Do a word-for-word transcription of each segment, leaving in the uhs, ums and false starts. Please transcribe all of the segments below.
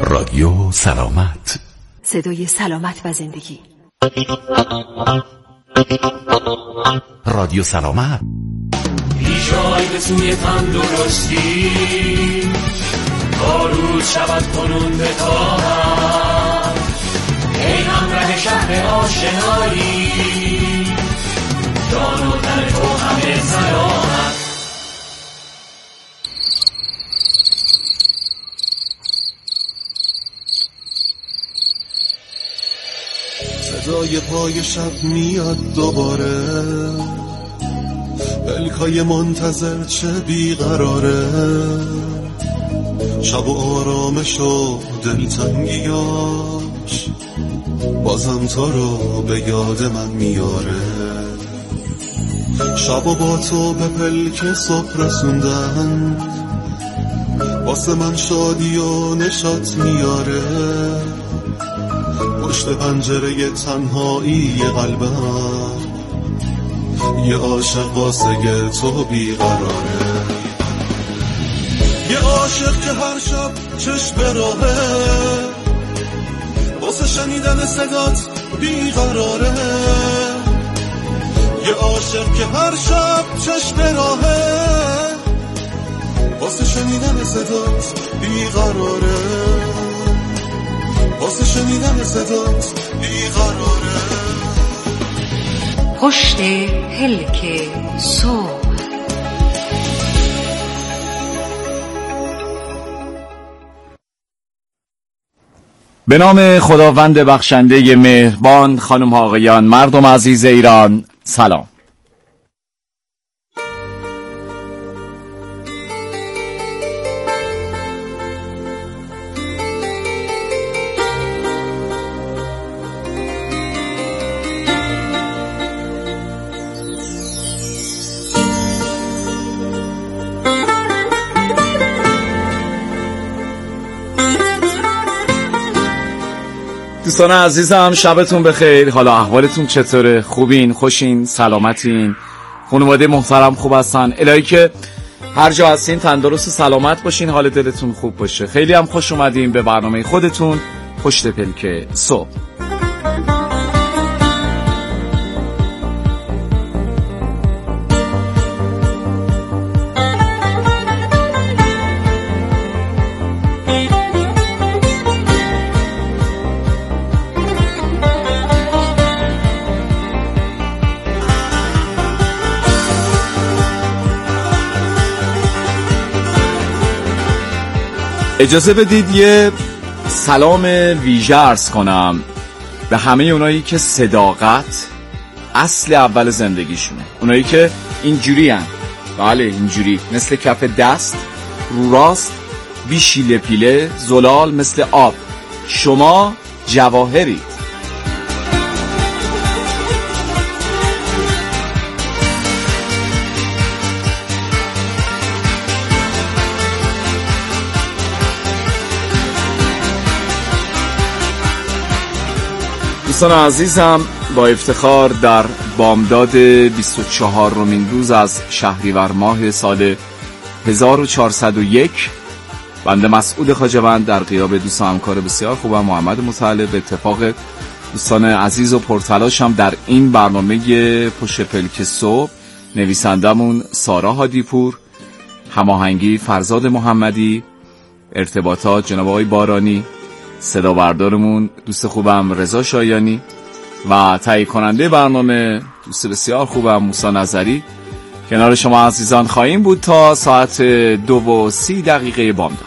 رادیو سلامت، صدای سلامت و زندگی. رادیو سلامت. پیشای به سوی تندرستی، کارود شود کنون به تاهم، ای همراه شهر آشنایی، جان و تن تو همه سلامت. صدای پای شب میاد دوباره، پلکای منتظر چه بیقراره، شب و آرامش و دلتنگیاش بازم تو رو به یاد من میاره. شب و با تو به پلک صبح رسوندن، واسه من شادی و نشاط میاره. پشت پنجره تنهایی قلبم یه عاشق واسه تو بیقراره، یه عاشق که هر شب چشم به راهه، واسه شنیدن صدات بیقراره. یه عاشق که هر شب چشم به راهه، واسه شنیدن صدات بیقراره، واسه شنیدن صدات بیقراره. پشت پلک صبح. به نام خداوند بخشنده مهربان، خانم ها آقایان، مردم عزیز ایران، سلام. دوستان عزیزم، شبتون بخیر. حالا احوالتون چطوره؟ خوبین؟ خوشین؟ سلامتین؟ خانواده محترم خوب هستن؟ الهی که هر جا هستین تندرست و سلامت باشین، حال دلتون خوب باشه. خیلی هم خوش اومدین به برنامه خودتون پشت پلک صبح. اجازه بدید یه سلام ویژه عرض کنم به همه اونایی که صداقت اصل اول زندگیشونه، اونایی که اینجوری هن، بله اینجوری، مثل کف دست، رو راست، بی شیله پیله، زلال مثل آب. شما جواهرید. دوستان عزیزم، با افتخار در بامداد بیست و چهارمین روز از شهریور ماه سال هزار و چهارصد و یک، بنده مسعود خواجه‌وند در غیاب دوست و همکار بسیار خوبم محمد متعلق، به اتفاق دوستان عزیز و پرتلاشم در این برنامه پشت پلک صبح، نویسندمون سارا هادیپور، هماهنگی فرزاد محمدی، ارتباطات جناب آقای بارانی، صدا بردارمون دوست خوبم رضا شایانی و تهیه کننده برنامه دوست بسیار خوبم موسی نظری. کنار شما عزیزان خواهیم بود تا ساعت دو و سی دقیقه بامداد.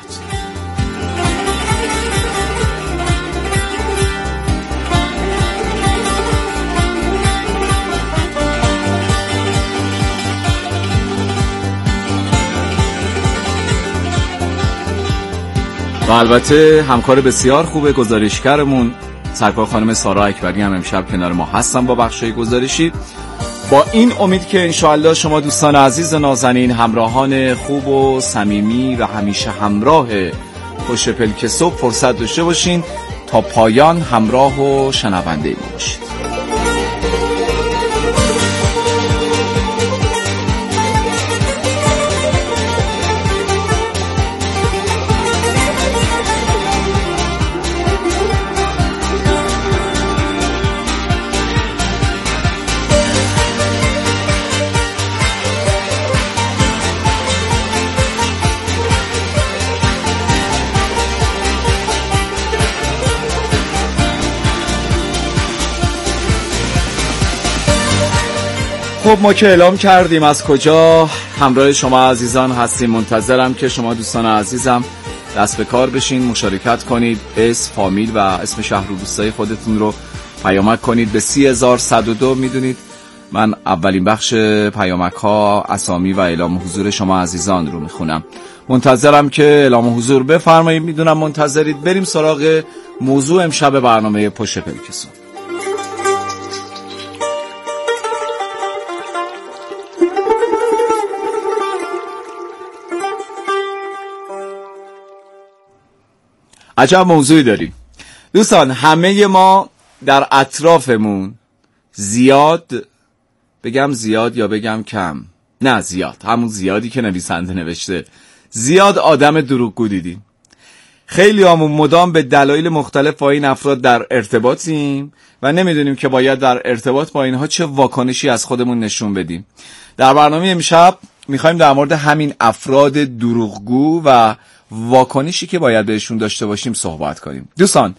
و البته همکار بسیار خوبه گزارشگرمون سرکار خانم سارا اکبری هم امشب کنار ما هستن با بخشای گزارشی، با این امید که انشاءالله شما دوستان عزیز نازنین، همراهان خوب و صمیمی و همیشه همراه پشت پلک صبح فرصت داشته باشین تا پایان همراه و شنونده ما باشید. خب ما که اعلام کردیم از کجا همراه شما عزیزان هستیم. منتظرم که شما دوستان عزیزم دست به کار بشین، مشارکت کنید، اسم، فامیل و اسم شهر و روستای خودتون رو پیامک کنید به سی هزار و صد و دو. میدونید من اولین بخش پیامک ها اسامی و اعلام حضور شما عزیزان رو میخونم. منتظرم که اعلام حضور بفرمایید. میدونم منتظرید. بریم سراغ موضوع امشب برنامه پشت پلکسون. عجب موضوعی داریم دوستان. همه ما در اطرافمون زیاد، بگم زیاد یا بگم کم؟ نه زیاد، همون زیادی که نویسنده نوشته، زیاد آدم دروغگو دیدیم. خیلی همون مدام به دلایل مختلف با این افراد در ارتباطیم و نمیدونیم که باید در ارتباط با اینها چه واکنشی از خودمون نشون بدیم. در برنامه امشب میخوایم در مورد همین افراد دروغگو و واکنشی که باید بهشون داشته باشیم صحبت کنیم. دوستان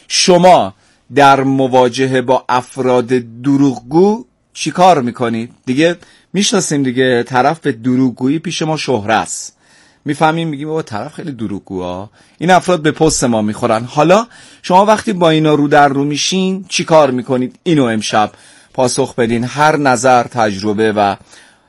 شما در مواجهه با افراد دروغگو چی کار میکنید؟ دیگه میشناسیم دیگه، طرف به دروغگویی پیش ما شهره است، میفهمیم میگیم بابا طرف خیلی دروغگوه، این افراد به پست ما میخورن. حالا شما وقتی با اینا رو در رو میشین چی کار میکنید؟ اینو امشب پاسخ بدین. هر نظر، تجربه و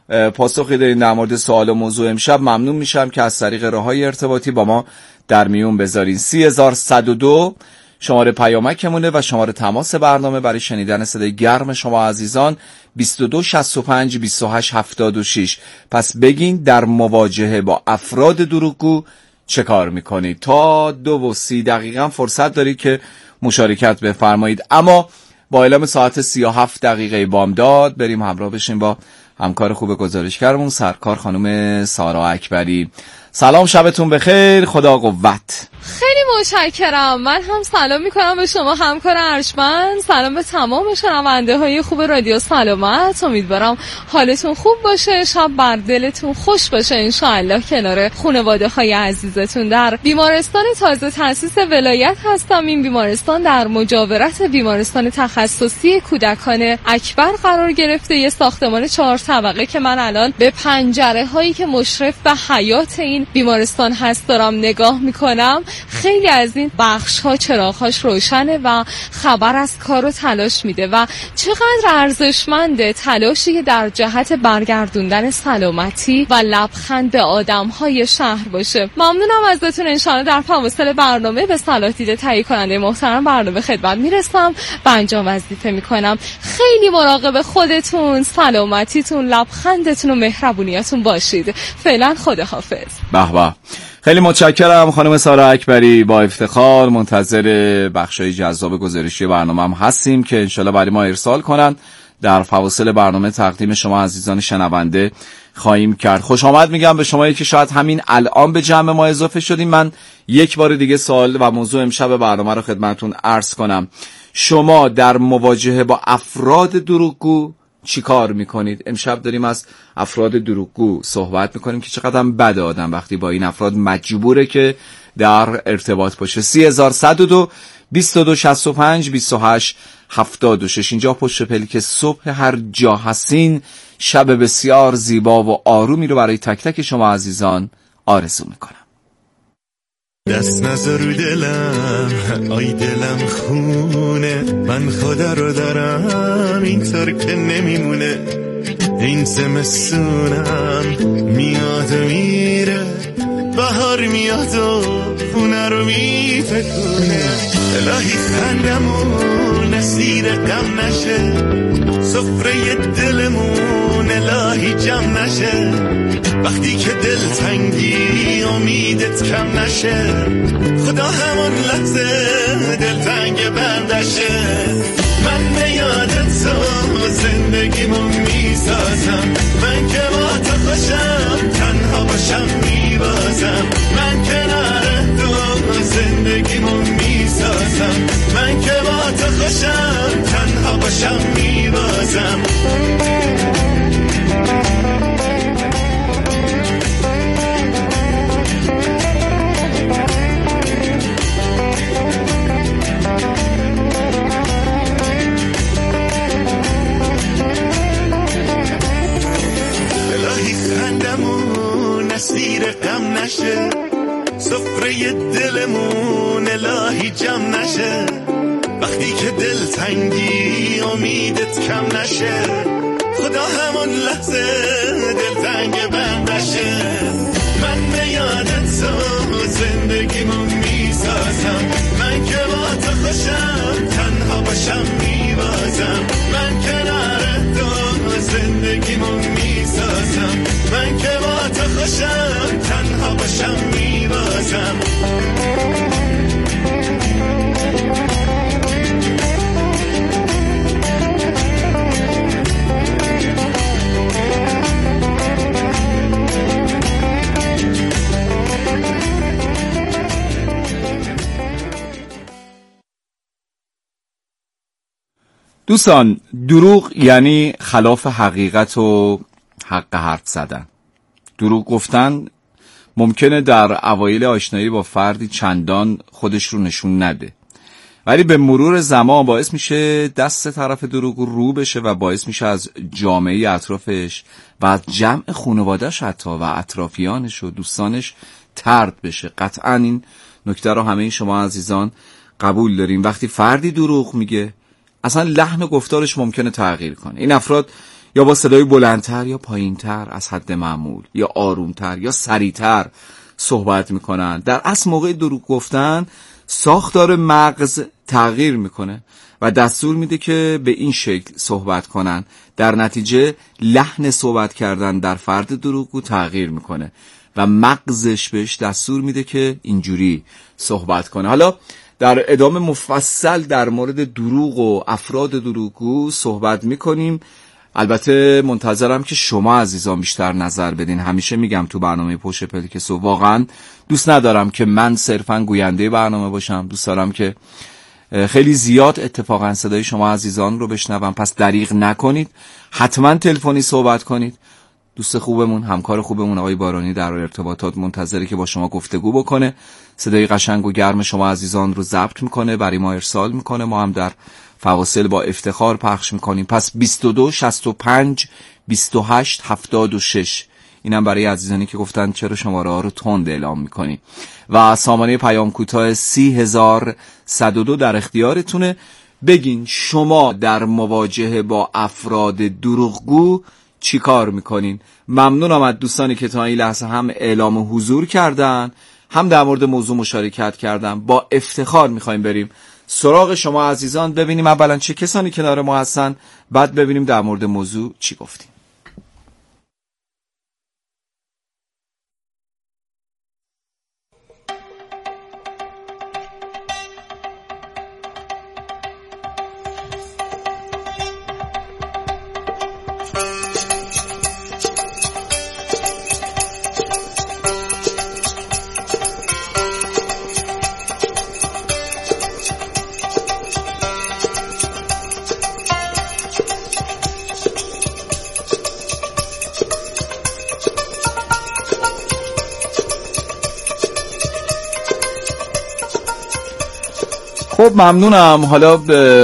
پاسخی دارین در مورد سوال و موضوع امشب، ممنون میشم که از طریق راههای ارتباطی با ما در میون بذارین. سی هزار و صد و دو شماره پیامکمونه و شماره تماس برنامه برای شنیدن صدای گرم شما عزیزان بیست و دو شصت و پنج بیست و هشت هفتاد و شش. پس بگین در مواجهه با افراد دروغگو چه کار میکنید. تا دو و سی دقیقا فرصت دارید که مشارکت بفرمایید. اما با اعلام ساعت سی و هفت دقیقه بامداد بریم همراه بشیم با همکار خوب گزارشگرمون سرکار خانم سارا اکبری. سلام، شبتون بخیر، خدا قوت. خیلی متشکرم. من هم سلام میکنم به شما همکار ارجمند، سلام به تمام شنونده های خوب رادیو سلامت. امیدوارم حالتون خوب باشه، شب بر دلتون خوش باشه انشاءالله. کنار خانواده های عزیزتون در بیمارستان تازه تأسیس ولایت هستم. این بیمارستان در مجاورت بیمارستان تخصصی کودکان اکبر قرار گرفته، یه ساختمان چهار طبقه که من الان به پنجره هایی که مشرف به حیات این بیمارستان هست دارم نگاه میکنم. خیلی از این بخش ها چراغ‌هاش روشنه و خبر از کار و تلاش میده و چقدر ارزشمنده تلاشی که در جهت برگردوندن سلامتی و لبخند به آدم‌های شهر باشه. ممنونم ازتون. انشاءالله در فواصل برنامه به صلاح دیده تهیه کننده محترم برنامه خدمت میرسم و انجام وظیفه میکنم. خیلی مراقب خودتون، سلامتیتون، لبخندتون و مهربونیتون باشید. فعلا خداحافظ. به به، خیلی متشکرم خانم سارا اکبری. با افتخار منتظر بخشای جذاب گزارشی برنامه هم هستیم که انشالله برای ما ارسال کنن. در فواصل برنامه تقدیم شما عزیزان شنونده خواهیم کرد. خوش آمد میگم به شمایی که شاید همین الان به جمع ما اضافه شدیم. من یک بار دیگه سوال و موضوع امشب برنامه رو خدمتتون عرض کنم. شما در مواجهه با افراد دروغگو چی کار میکنید؟ امشب داریم از افراد دروغگو صحبت میکنیم که چقدر بده آدم وقتی با این افراد مجبوره که در ارتباط باشه. سی هزار و صد و دو بیست و دو شصت و پنج بیست و هشت هفتاد و شش. اینجا پشت پلک صبح هر جا هستین. شب بسیار زیبا و آرومی رو برای تک تک شما عزیزان آرزو میکنم. دست نذار رو دلم، آی دلم خونه، من خدا رو دارم اینطور که نمیمونه. این زمستونم میاد و میره، بهار میاد و خونه رو میفکونه. الهی خندمون اسیر غم نشه، سفره دلمون الهی جمع نشه. وقتی که دل تنگی امیدت کم نشه، خدا همون لحظه دل تنگ بندشه. من به یادت تو زندگیمو میسازم، من که با تو خوشم تنها باشم میبازم. من کنار تو زندگیمو میسازم، من که با تو خوشم تنها باشم میبازم. دلمون الهی جمع نشه، وقتی که دل تنگی امیدت کم نشه، خدا همون لحظه دل تنگ بند نشه. من به یادت تو زندگیمون میسازم، من که با تو خوشم تنها باشم میبازم، من کنار تو زندگیمون میسازم، من که با تو خوشم تنها باشم میبازم. دوستان، دروغ یعنی خلاف حقیقت و حق حرف زدن. دروغ گفتن ممکنه در اوایل آشنایی با فردی چندان خودش رو نشون نده، ولی به مرور زمان باعث میشه دست طرف دروغ رو بشه و باعث میشه از جامعه اطرافش و از جمع خانواده‌اش حتی و اطرافیانش و دوستانش طرد بشه. قطعا این نکته رو همه شما عزیزان قبول داریم. وقتی فردی دروغ میگه اصلا لحن و گفتارش ممکنه تغییر کنه. این افراد یا با صدای بلندتر یا پایینتر از حد معمول، یا آرومتر یا سریعتر صحبت میکنن. در اصل موقع دروغ گفتن ساختار مغز تغییر میکنه و دستور میده که به این شکل صحبت کنن. در نتیجه لحن صحبت کردن در فرد دروغگو تغییر میکنه و مغزش بهش دستور میده که اینجوری صحبت کنه. حالا در ادامه مفصل در مورد دروغ و افراد دروغگو صحبت میکنیم. البته منتظرم که شما عزیزان بیشتر نظر بدین. همیشه میگم تو برنامه پشت پلکسو واقعا دوست ندارم که من صرفا گوینده برنامه باشم، دوست دارم که خیلی زیاد اتفاقا صدای شما عزیزان رو بشنوم. پس دریغ نکنید، حتما تلفنی صحبت کنید. دوست خوبمون، همکار خوبمون آقای بارانی در ارتباطات منتظره که با شما گفتگو بکنه. صدای قشنگ و گرم شما عزیزان رو ضبط میکنه، برای ما ارسال میکنه، ما هم در فواصل با افتخار پخش میکنیم. پس بیست و دو شصت و پنج بیست و هشت هفتاد و شش، اینم برای عزیزانی که گفتن چرا شماره ها رو تند اعلام میکنی. و سامانه پیام کوتاه سی هزار صد و دو در اختیارتونه. بگین شما در مواجهه با افراد دروغگو چی کار میکنین؟ ممنونم از دوستانی که تا این لحظه هم اعلام حضور کردن، هم در مورد موضوع مشارکت کردن. با افتخار میخوایم بریم سراغ شما عزیزان، ببینیم اولا چه کسانی کنار ما هستن، بعد ببینیم در مورد موضوع چی گفتیم. خب ممنونم. حالا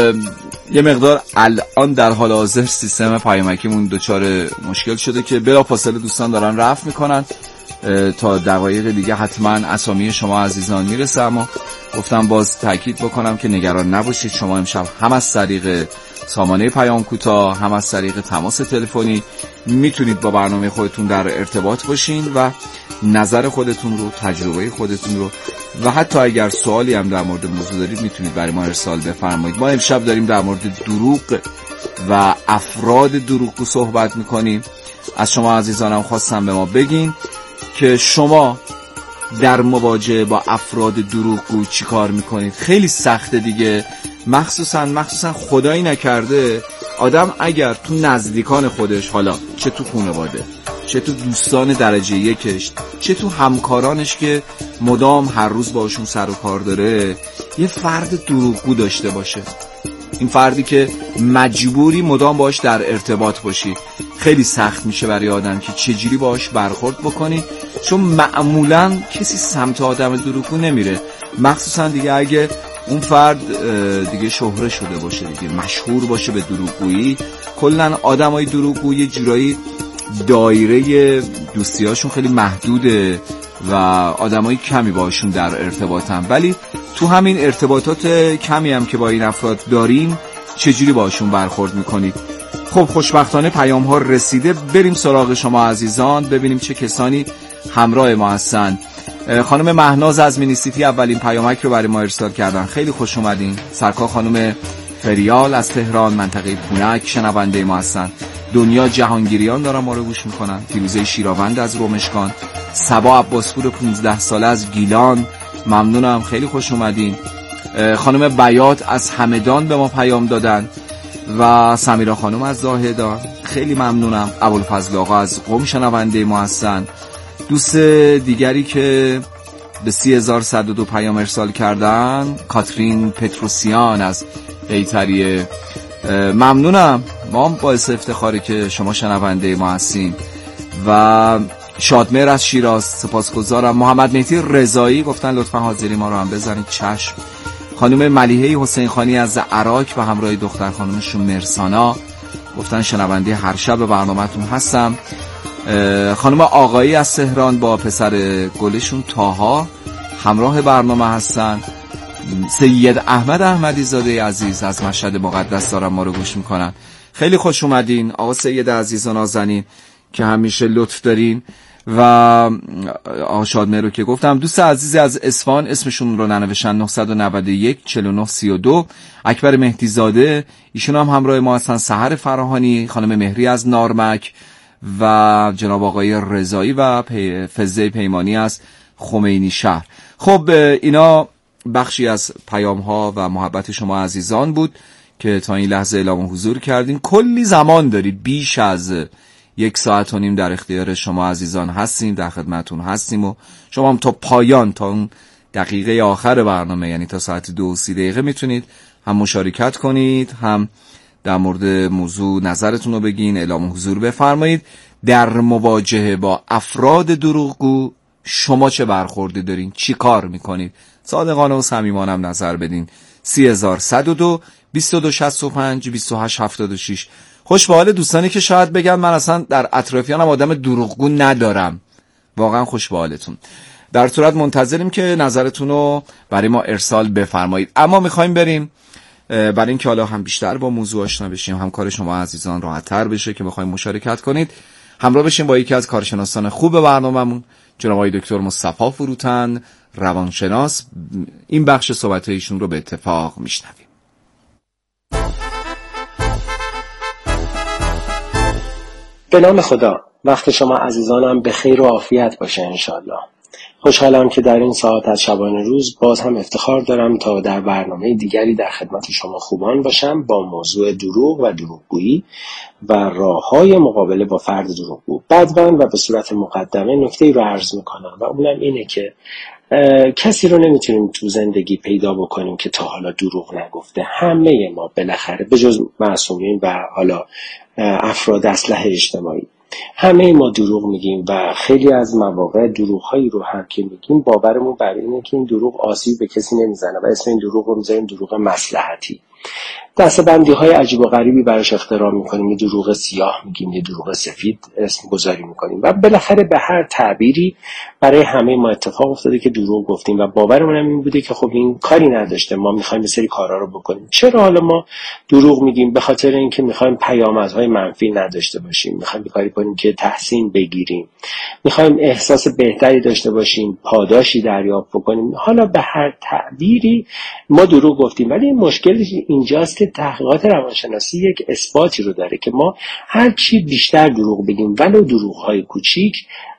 یه مقدار الان در حال حاضر سیستم پیامکیمون دچار مشکل شده که بلافاصله دوستان دارن رفع میکنن. تا دقایق دیگه حتما اسامی شما عزیزان میرسه، اما گفتم باز تاکید بکنم که نگران نباشید. شما امشب هم از طریق سامانه پیام کوتاه هم از طریق تماس تلفنی میتونید با برنامه خودتون در ارتباط باشین و نظر خودتون رو، تجربه خودتون رو و حتی اگر سوالی هم در مورد موضوع دارید میتونید برای ما ارسال بفرمایید. ما امشب داریم در مورد دروغ و افراد دروغگو صحبت میکنیم. از شما عزیزانم خواستم به ما بگین که شما در مواجهه با افراد دروغگو چی کار میکنید. خیلی سخته دیگه، مخصوصا مخصوصا خدایی نکرده آدم اگر تو نزدیکان خودش، حالا چه تو خانواده، چه تو دوستان درجه یکش، چه تو همکارانش که مدام هر روز باشون سر و کار داره، یه فرد دروغگو داشته باشه. این فردی که مجبوری مدام باش در ارتباط باشی. خیلی سخت میشه برای آدم که چجوری باش برخورد بکنی، چون معمولا کسی سمت آدم دروغگو نمیره، مخصوصا دیگه اگه اون فرد دیگه شهره شده باشه، دیگه مشهور باشه به دروغگویی. کلا آدمای دروغگو یه جورایی دایره دوستیاشون خیلی محدوده و آدمای کمی باشون در ارتباطم، ولی تو همین ارتباطات کمی هم که با این افراد داریم چجوری باشون برخورد میکنید؟ خب خوشبختانه پیام ها رسیده، بریم سراغ شما عزیزان ببینیم چه کسانی همراه ما هستن. خانم مهناز از مینیسیتی اولین پیامک رو برای ما ارسال کردن، خیلی خوش اومدین. سرکار خانم فریال از تهران منطقه پونک شنونده ما هستن. دنیا جهانگیریان دارن ما رو گوش میکنن. فیروزه شیراوند از رومشکان، صبا عباسپور پانزده ساله از گیلان، ممنونم، خیلی خوش اومدین. خانم بیات از همدان به ما پیام دادن و سمیرا خانم از زاهدان، خیلی ممنونم. ابوالفضل آقا از قم شنونده ما هستن. دوست دیگری که به سی هزار و صد و دو پیام ارسال کردن کاترین پتروسیان از بیتریه، ممنونم، ما هم باعث افتخاری که شما شنونده ما هستین. و شادمهر از شیراز سپاسگزارم. محمد مهدی رضایی گفتن لطفا حاضری ما رو هم بزنید، چشم. خانم ملیحه حسین خانی از عراق و همراه دختر خانمشون مرسانا گفتن شنونده هر شب برنامه‌تون هستم. خانم آقایی از تهران با پسر گلشون تاها همراه برنامه هستن. سید احمد احمدی زاده عزیز از مشهد مقدس دارن ما رو گوش میکنن، خیلی خوش اومدین آقا سید عزیز و نازنین که همیشه لطف دارین. و آقا شادمهر رو که گفتم. دوست عزیزی از اصفهان اسمشون رو ننوشتن، نه نه یک چهار نه سه دو، اکبر مهدی زاده، ایشون هم همراه ما هستن. سحر فراهانی، خانم مهری از نارمک و جناب آقای رضایی و پی... فزه پیمانی از خمینی شهر. خب اینا بخشی از پیام ها و محبت شما عزیزان بود که تا این لحظه اعلام حضور کردین. کلی زمان دارید، بیش از یک ساعت و نیم در اختیار شما عزیزان هستیم، در خدمتون هستیم و شما هم تا پایان، تا اون دقیقه آخر برنامه، یعنی تا ساعت دو و سی دقیقه میتونید هم مشارکت کنید، هم در مورد موضوع نظرتون رو بگین، اعلام حضور بفرمایید. در مواجهه با افراد دروغگو شما چه برخوردی دارین؟ چی کار میکنید؟ صادقانه و صمیمانه نظر بدین. سی هزار و صد و دو بیست و دو شصت و پنج بیست و هشت هفتاد و شش. خوش به حال دوستانی که شاید بگن من اصلا در اطرافیانم آدم دروغگو ندارم. واقعا خوش به حالتون. در صورت منتظریم که نظرتون رو برای ما ارسال بفرمایید. اما میخوایم بریم برای اینکه حالا هم بیشتر با موضوع آشنا بشیم، هم کار شما عزیزان راحت‌تر بشه که بخوایم مشارکت کنید، همراه بشیم با یکی از کارشناسان خوب برنامه‌مون، جناب آقای دکتر مصطفی فروتن، روانشناس. این بخش صحبت ایشون رو به اتفاق میشنویم. به نام خدا، وقت شما عزیزانم به خیر و عافیت باشه انشالله. خوشحالم که در این ساعت از شبانه روز باز هم افتخار دارم تا در برنامه دیگری در خدمت شما خوبان باشم با موضوع دروغ و دروغگویی و راه‌های مقابله با فرد دروغگو. بعداً و به صورت مقدمه نکته‌ای رو عرض می‌کنم و اونم اینه که کسی رو نمیتونیم تو زندگی پیدا بکنیم که تا حالا دروغ نگفته. همه ما بالاخره به جز معصومین و حالا افراد اصلح اجتماعی، همه ما دروغ میگیم و خیلی از مواقع دروغ‌هایی رو هم که میگیم باورمون بر اینه که این دروغ آسیب به کسی نمیزنه و اسم این دروغ رو میذاریم دروغ مصلحتی. دسته‌بندی‌های عجیب و غریبی براش اختراع می‌کنیم، یه دروغ سیاه میگیم، یه دروغ سفید اسم گذاری می‌کنیم و بالاخره به هر تعبیری برای همه ما اتفاق افتاده که دروغ گفتیم و باورمون این بوده که خب این کاری نداشته، ما می‌خوایم یه سری کارا رو بکنیم. چرا حالا ما دروغ میگیم؟ به خاطر اینکه می‌خوایم پیامدهای منفی نداشته باشیم، می‌خوایم کاری کنیم که تحسین بگیریم، می‌خوایم احساس بهتری داشته باشیم، پاداشی دریافت بکنیم. حالا به هر تعبیری ما دروغ گفتیم، ولی مشکل اینجاست که تحقیقات روانشناسی یک اثباتی رو داره که ما هر چی بیشتر دروغ بگیم ولو دروغ‌های کوچیک،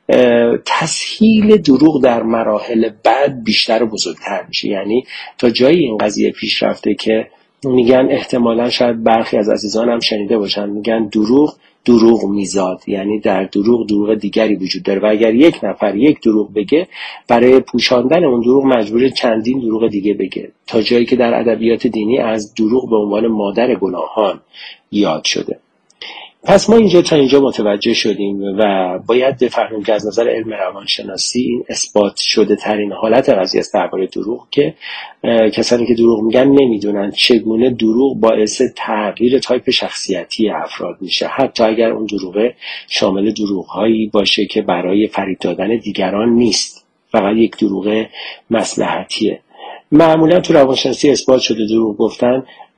تسهیل دروغ در مراحل بعد بیشتر و بزرگتر میشه. یعنی تا جایی این قضیه پیش رفته که میگن، احتمالاً شاید برخی از عزیزان هم شنیده باشن، میگن دروغ دروغ میزاد، یعنی در دروغ دروغ دیگری وجود داره و اگر یک نفر یک دروغ بگه، برای پوشاندن اون دروغ مجبور چندین دروغ دیگه بگه، تا جایی که در ادبیات دینی از دروغ به عنوان مادر گناهان یاد شده. پس ما اینجا تا اینجا متوجه شدیم و باید بفهمیم که از نظر علم روانشناسی این اثبات شده ترین حالت قضیه است درباره دروغ، که کسانی که دروغ میگن نمیدونن چگونه دروغ باعث تغییر تایپ شخصیتی افراد میشه، حتی اگر اون دروغ شامل دروغ‌هایی باشه که برای فریب دادن دیگران نیست. فقط یک دروغ مصلحتیه. معمولا تو روانشناسی اثبات شده دروغ گفتن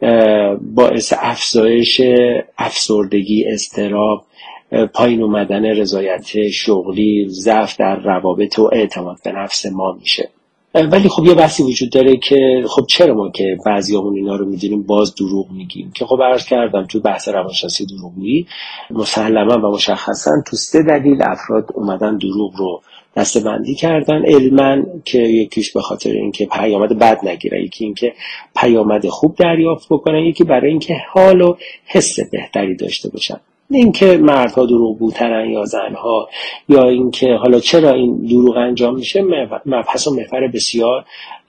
باعث افزایش افسردگی، اضطراب، پایین اومدن رضایت شغلی، ضعف در روابط و اعتماد به نفس ما میشه. ولی خب یه بحثی وجود داره که خب چرا ما که بعضیامون اینا رو میدونیم باز دروغ میگیم، که خب عرض کردم تو بحث روانشناسی دروغگویی مسلما و مشخصا تو سه دلیل افراد اومدن دروغ رو دسته‌بندی کردن علما، که یکیش به خاطر اینکه پیامد بد نگیره، یکی اینکه پیامد خوب دریافت بکنن، یکی برای اینکه حال و حس بهتری داشته باشن. اینکه مردها دروغگوترن یا زنها، یا اینکه حالا چرا این دروغ انجام میشه، مبحث و محور بسیار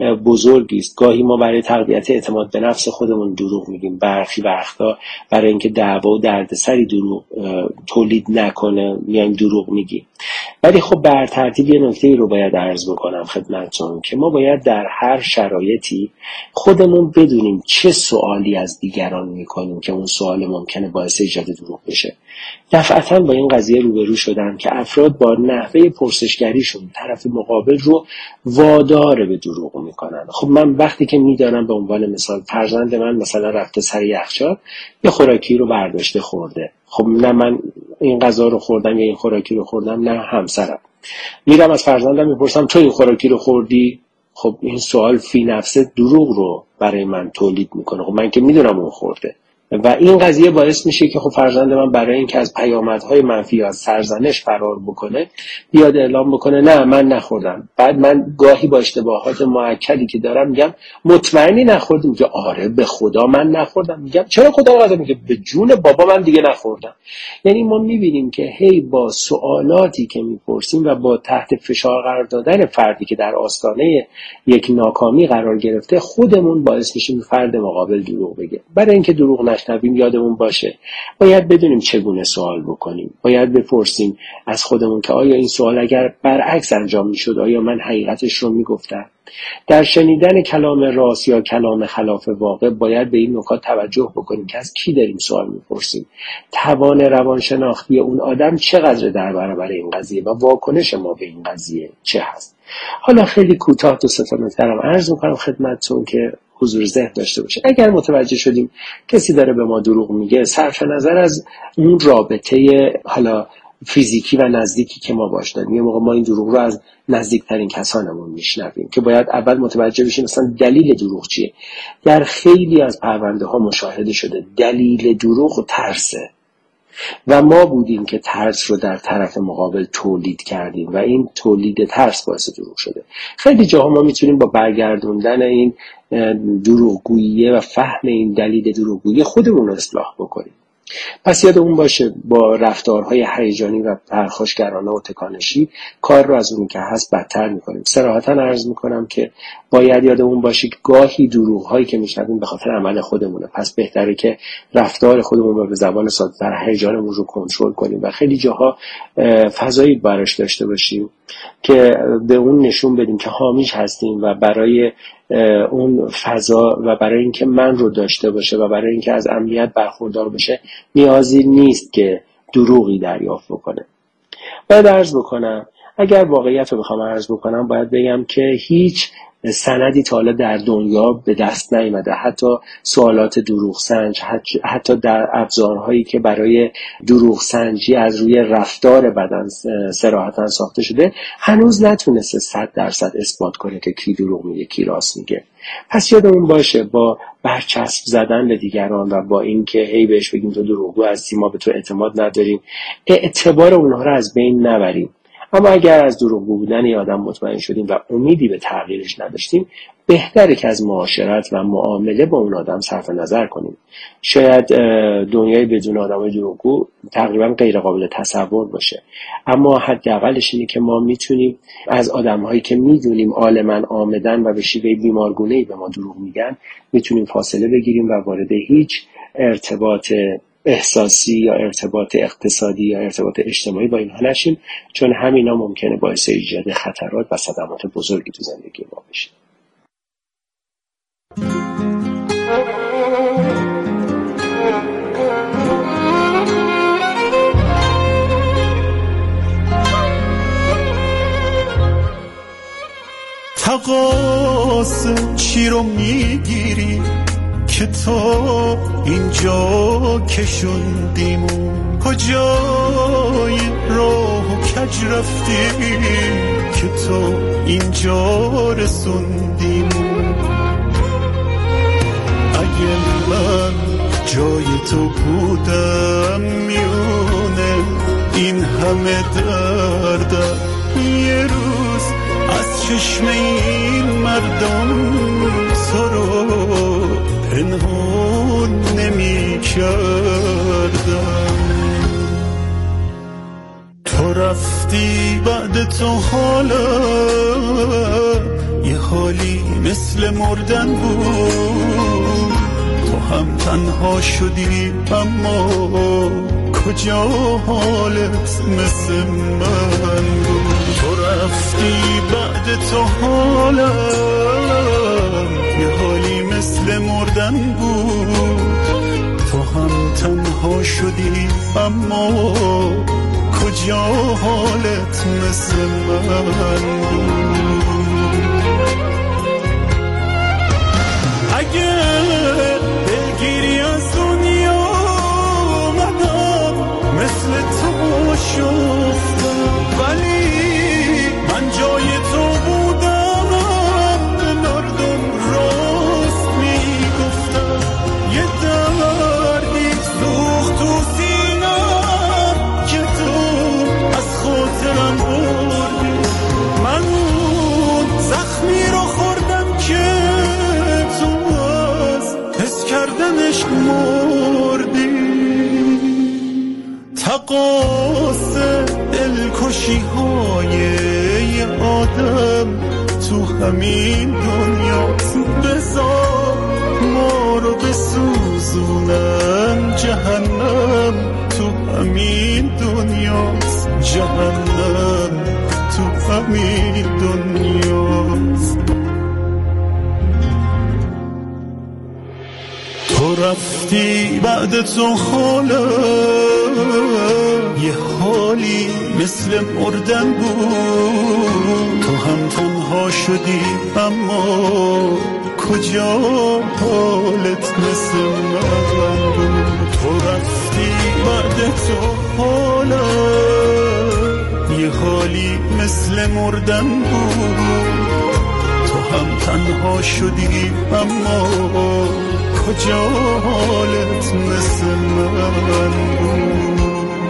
بزرگی است. گاهی ما برای تقویت اعتماد به نفس خودمون دروغ میگیم، برخی وقتا برای اینکه دعوا و دردسری دروغ تولید نکنه میایم دروغ میگیم. ولی خب بر ترتیب یه نکته رو باید عرض بکنم خدمتتون که ما باید در هر شرایطی خودمون بدونیم چه سوالی از دیگران میکنیم که اون سوال ممکنه باعث ایجاد دروغ بشه. دفعتاً با این قضیه روبرو شدم که افراد با نحوه پرسشگریشون طرف مقابل رو وادار به دروغ میکنن. خب من وقتی که میدانم به عنوان مثال فرزند من مثلا رفته سر یخچال یه خوراکی رو برداشته خورده، خب نه من این غذا رو خوردم یا این خوراکی رو خوردم، نه همسرم، میرم از فرزندم میپرسم تو این خوراکی رو خوردی؟ خب این سوال فی نفسه دروغ رو برای من تولید میکنه. خب من که میدونم اون خورده، و این قضیه باعث میشه که خب فرزند من برای اینکه از پیامدهای منفی از سرزنش فرار بکنه بیاد اعلام بکنه نه من نخوردم. بعد من گاهی با اشتباهات موکدی که دارم میگم مطمئنی نخوردی؟ میگه آره به خدا من نخوردم. میگم چرا خدا قسم؟ میگه به جون بابا من دیگه نخوردم. یعنی ما میبینیم که هی با سوالاتی که میپرسیم و با تحت فشار قرار دادن فردی که در آستانه یک ناکامی قرار گرفته خودمون باعث میشیم فرد مقابل دروغ بگه. برای اینکه دروغ نشنویم یادمون باشه باید بدونیم چگونه سوال بکنیم. باید بپرسیم از خودمون که آیا این سوال اگر برعکس انجام میشد آیا من حقیقتش رو میگفتم؟ در شنیدن کلام راست یا کلام خلاف واقع باید به این نکات توجه بکنیم که از کی داریم سوال میپرسیم، توان روانشناختی اون آدم چقدر در برابر این قضیه و واکنش ما به این قضیه چه هست. حالا خیلی کوتاه دو سه تا نکته‌ام عرض می‌کنم خدمتتون که حضور ذهن داشته باشه. اگر متوجه شدیم کسی داره به ما دروغ میگه، صرف نظر از اون رابطه حالا فیزیکی و نزدیکی که ما باش داریم، یه موقع ما این دروغ رو از نزدیکترین کسانمون میشنویم که باید اول متوجه بشیم مثلا دلیل دروغ چیه. در خیلی از پرونده ها مشاهده شده دلیل دروغ ترسه و ما بودیم که ترس رو در طرف مقابل تولید کردیم و این تولید ترس باعث دروغ شده. خیلی جاها ما میتونیم با برگردوندن این دروغگویی و فهم این دلیل دروغگویی خودمون رو اصلاح بکنیم. پس یادمون باشه با رفتارهای هیجانی و پرخاشگرانه و تکانشی کار رو از اون که هست بدتر میکنیم. صراحتاً عرض میکنم که باید یادمون باشه که گاهی دروغ‌هایی که میشنویم به خاطر عمل خودمونه، پس بهتره که رفتار خودمون رو به زبان ساده‌تر هیجانمون رو کنترل کنیم و خیلی جاها فضایی براش داشته باشیم که به اون نشون بدیم که حامیش هستیم و برای اون فضا و برای اینکه من رو داشته باشه و برای اینکه از امنیت برخوردار بشه نیازی نیست که دروغی دریافت بکنه. باید عرض بکنم اگر واقعیت رو بخوام عرض بکنم باید بگم که هیچ سندی تا حالا در دنیا به دست نیامده، حتی سوالات دروغ سنج، حتی در ابزارهایی که برای دروغ سنجی از روی رفتار بدن صراحتاً ساخته شده هنوز نتونسته صد درصد اثبات کنه که کی دروغ میگه کی راست میگه. پس یادمون باشه با برچسب زدن به دیگران و با این که هی بهش بگیم تو دروغگو هستی ما به تو اعتماد نداریم اعتبار اونها رو از بین نبریم. اما اگر از دروغگو بودن یه آدم مطمئن شدیم و امیدی به تغییرش نداشتیم بهتره که از معاشرت و معامله با اون آدم صرف نظر کنیم. شاید دنیای بدون آدمای دروغگو تقریبا غیر قابل تصور باشه، اما حداقلش اینه که ما میتونیم از آدم‌هایی که میدونیم عالماً آمدن و به شیوه بیمارگونه‌ای به ما دروغ میگن میتونیم فاصله بگیریم و وارد هیچ ارتباط احساسی یا ارتباط اقتصادی یا ارتباط اجتماعی با اینها نشیم، چون همینا ممکنه باعث ایجاد خطرات و صدمات بزرگی تو زندگی ما بشه. تقاص چی رو میگیری که تو اینجا کشوندیمون؟ کجای راه و کج رفتی که تو اینجا رسوندیمون؟ اگه من جای تو بودم میونه این همه دردم یه روز از چشم این مردم تو رو پنهون نمی کردم. تو رفتی بعد تو حالا یه حالی مثل مردن بود. تو هم تنها شدی اما کجا حالت مثل من بود؟ تو رفتی بعد تو حالا یه حالی مثل مردن بود. تو هم تنها شدی اما کجا حالت مثل من بود؟ اگه بگیری از دنیا منم مثل تو شفتم، ولی من جای تو بودم به مردم راست میگفتم. یه دردی سوخت تو سینم که تو از خاطرم بردی. من اون زخمی رو خوردم که تو از حس کردنش مردی. تقاص دلکشی های یه آدم تو همین دنیاست. بذار ما رو بسوزونن جهنم تو همین دنیاست. جهنم تو همین دنیاست. تو رفتی بعد تو حالا یه حالی مثل مردن بود. تو هم تنها شدی اما کجا حالت مثل من بود؟ تو رفتی بعد تو حالا یه حالی مثل مردن بود. تو هم تنها شدی اما کجا حالت مثل من بود؟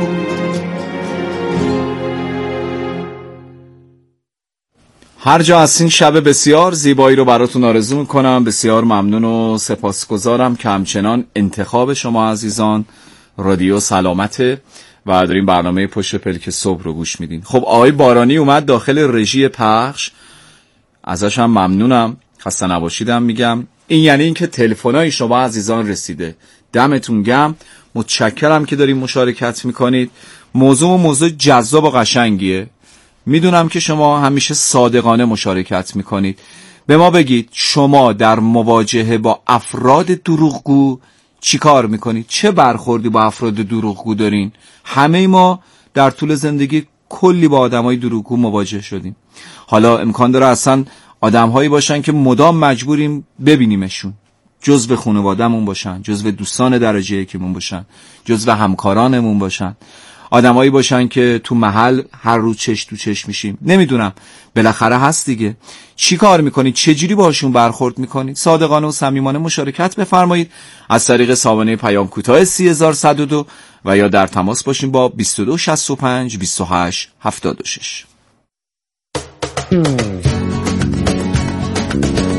هر جا هستین شب بسیار زیبایی رو براتون آرزو میکنم. بسیار ممنون و سپاسگزارم که همچنان انتخاب شما عزیزان رادیو سلامته و دارین برنامه پشت پلک صبح رو گوش میدین. خب آقای بارانی اومد داخل رژی پخش، ازش هم ممنونم. خسته نباشیدم میگم. این یعنی این که تلفن‌های شما عزیزان رسیده. دمتون گرم. متشکرم که دارین مشارکت میکنید. موضوع و موضوع جذاب و قشنگیه. میدونم که شما همیشه صادقانه مشارکت میکنید. به ما بگید شما در مواجهه با افراد دروغگو چی کار میکنید؟ چه برخوردی با افراد دروغگو دارین؟ همه ما در طول زندگی کلی با آدمای دروغگو مواجه شدیم. حالا امکان داره اصلا آدم‌هایی باشن که مدام مجبوریم ببینیمشون، جزو خانواده‌مون باشن، جزو دوستان درجه یکمون باشن، جزو همکارانمون باشن، آدمایی باشن که تو محل هر روز چش تو چش میشیم. نمیدونم، بالاخره هست دیگه. چی کار میکنید؟ چجوری باشون برخورد میکنید؟ صادقانه و صمیمانه مشارکت بفرمایید از طریق سامانه پیام کوتاه سه هزار و صد و دو و یا در تماس باشیم با بیست و دو شصت و پنج بیست و هشت هفتاد و شش.